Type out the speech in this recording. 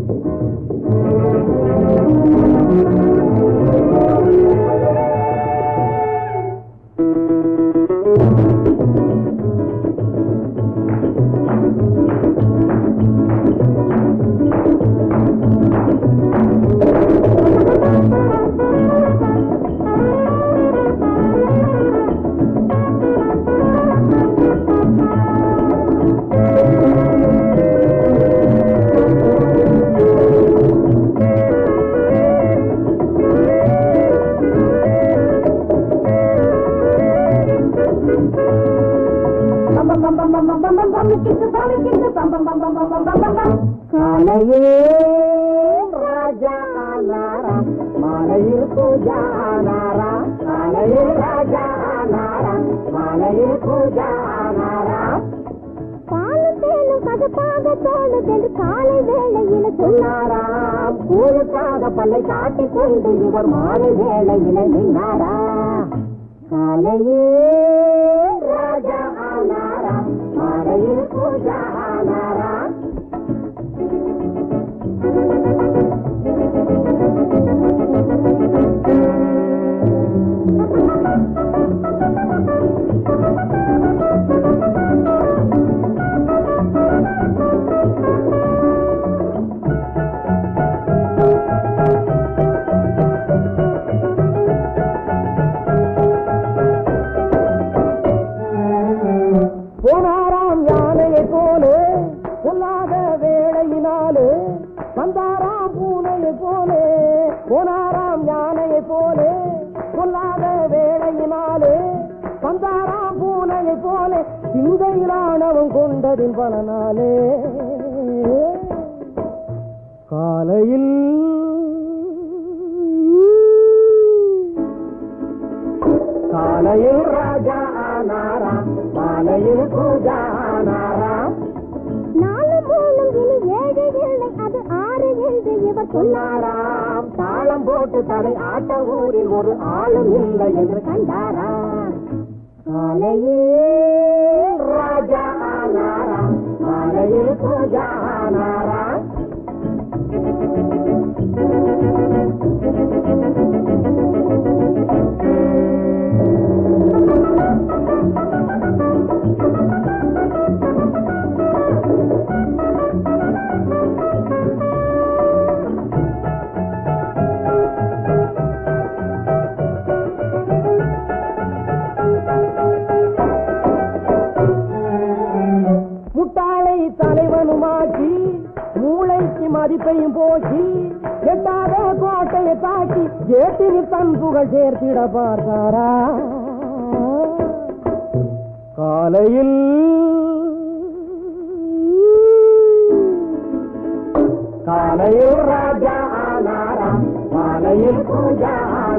காலையே ராஜா நாரா மாலையில் பூஜா நாரா காலையே ராஜா நாரா மாலையில் பூஜா நாரா பாலும் தேனும் கசப்பாக தோணுதென்று காலை வேளையில சொன்னாராம் கூழுக்காக பல்லை காட்டிக் கொண்டு இவர் மாலை வேளையில நின்றாரா காலையே ராஜா நாரா மாலையில் பூஜா நாரா போனாராம் யானையை போலே பொல்லாத வேளையினாலே வந்தாராம் பூனையை போலே போனாராம் யானையை போலே பொல்லாத வேளையினாலே வந்தாராம் பூனையை போலே சிந்தையிலானவன் கொண்டதின் பலனாலே காலையில் காலையில் ராஜா ஆனாராம் மாலையில் பூஜா ஆனாராம் நாலு மூணும் இனி 7 இல்லை அது 6 என்று இவர் சொன்னாராம் தாளம் போட்டு தலை ஆட்ட ஊரில் ஒரு ஆளும் இல்லை என்று கண்டாராம் காலையில் ராஜா ஆனாராம் மாலையில் பூஜா ஆனாராம் முட்டாளை தலைவனுமாக்கி மூளைக்கு மதிப்பையும் போக்கி எட்டாத கோட்டையை தாக்கி ஏட்டில் தன் புகழ் சேர்த்திட பார்த்தாரா காலையில் காலையில் ராஜா ஆனாராம் மாலையில் பூஜா